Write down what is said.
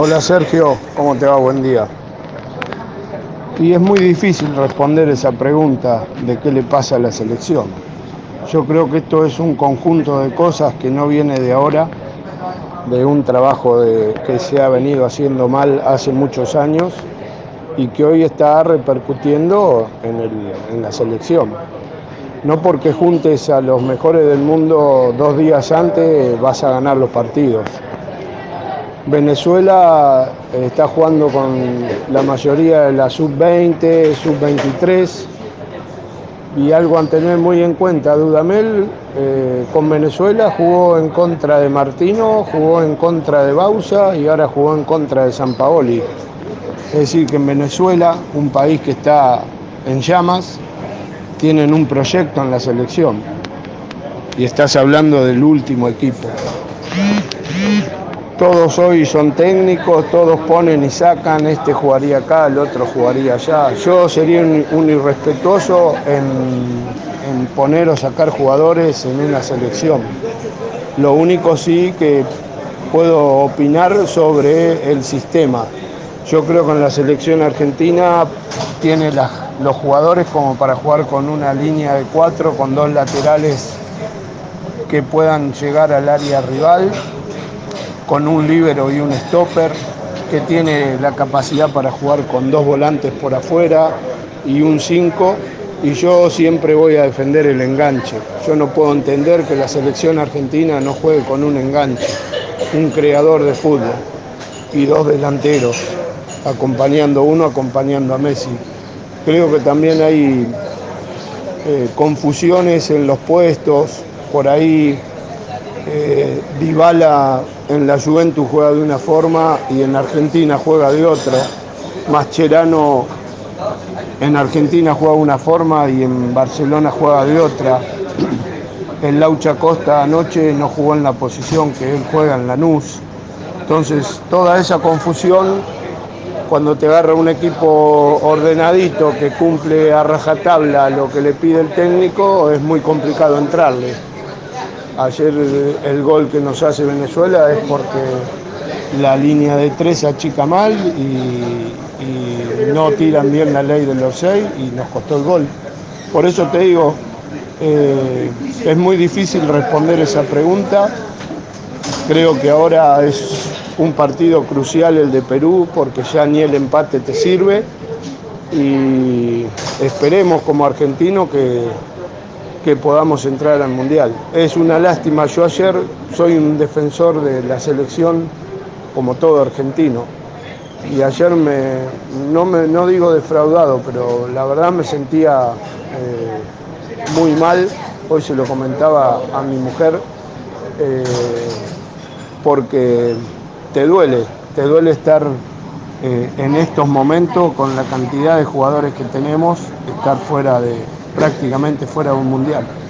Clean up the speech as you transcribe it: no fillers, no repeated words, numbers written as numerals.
Hola Sergio, ¿cómo te va? Buen día. Y es muy difícil responder esa pregunta de qué le pasa a la selección. Yo creo que esto es un conjunto de cosas que no viene de ahora, de un trabajo que se ha venido haciendo mal hace muchos años y que hoy está repercutiendo en la selección. No porque juntes a los mejores del mundo 2 días antes vas a ganar los partidos. Venezuela está jugando con la mayoría de la sub-20, sub-23 y algo a tener muy en cuenta, Dudamel con Venezuela jugó en contra de Martino, jugó en contra de Bausa y ahora jugó en contra de Sampaoli. Es decir, que en Venezuela, un país que está en llamas, tienen un proyecto en la selección y estás hablando del último equipo. Todos hoy son técnicos, todos ponen y sacan, este jugaría acá, el otro jugaría allá. Yo sería un irrespetuoso en poner o sacar jugadores en una selección. Lo único sí que puedo opinar sobre el sistema. Yo creo que en la selección argentina tiene los jugadores como para jugar con una línea de 4, con 2 laterales que puedan llegar al área rival, con un líbero y un stopper, que tiene la capacidad para jugar con 2 volantes por afuera y un 5, y yo siempre voy a defender el enganche. Yo no puedo entender que la selección argentina no juegue con un enganche, un creador de fútbol y 2 delanteros, acompañando a Messi. Creo que también hay confusiones en los puestos, por ahí Dybala en la Juventus juega de una forma y en Argentina juega de otra. Mascherano en Argentina juega de una forma y en Barcelona juega de otra. El Laucha Costa anoche no jugó en la posición que él juega en Lanús. Entonces, toda esa confusión, cuando te agarra un equipo ordenadito que cumple a rajatabla lo que le pide el técnico, es muy complicado entrarle. Ayer el gol que nos hace Venezuela es porque la línea de 3 se achica mal y no tiran bien la ley de los 6 y nos costó el gol. Por eso te digo, es muy difícil responder esa pregunta. Creo que ahora es un partido crucial el de Perú porque ya ni el empate te sirve y esperemos como argentino que podamos entrar al Mundial. Es una lástima, yo ayer soy un defensor de la selección como todo argentino y ayer no digo defraudado, pero la verdad me sentía muy mal, hoy se lo comentaba a mi mujer, porque te duele estar en estos momentos con la cantidad de jugadores que tenemos, estar prácticamente fuera de un mundial.